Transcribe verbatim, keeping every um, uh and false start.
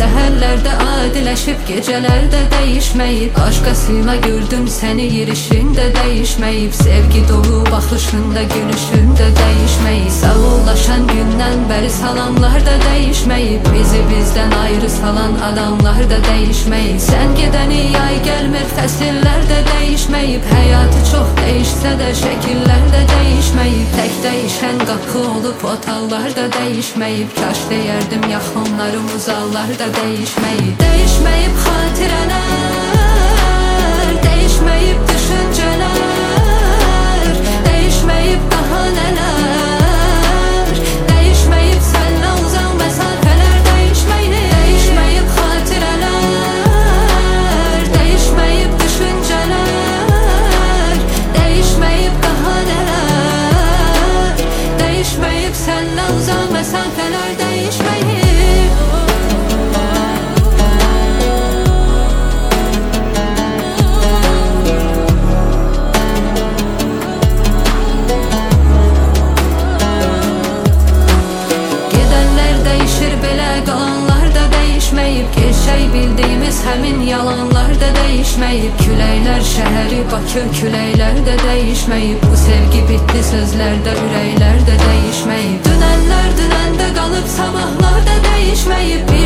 Səhərlərdə adiləşib, gecələrdə dəyişməyib. Başqasına gördüm səni, yerişində dəyişməyib. Sevgi dolu baxışında, gülüşündə dəyişməyib. Sağollaşan gündən bəri salamlar da dəyişməyib. Bizi bizdən ayrı salan adamlar da dəyişməyib. Sən gedəni yay gəlmir, fəsillər də dəyişməyib. Həyatı çox dəyişsə də şəkillər də dəyişməyib. Tək dəyişən qapı olub, otallar da dəyişməyib. Kaş deyərdim yaxınlarım uzallar da dəyişməyib. Dəyişməyib xatirələr, dəyişməyib düşüncələr, dəyişməyib daha nələr, dəyişməyib sənlə uzaq məsafələr, dəyişməyib. Dəyişməyib xatirələr, dəyişməyib düşüncələr, dəyişməyib daha nələr, dəyişməyib sənlə uzaq məsafələr, dəyişməyib. Gerçək bildiyimiz həmin yalanlar da dəyişməyib. Küləklər şəhəri Bakı, küləklər də dəyişməyib. Bu sevgi bitdi sözlərdə, ürəklər də dəyişməyib. Dünənlər dünəndə qalıb, sabahlar da dəyişməyib.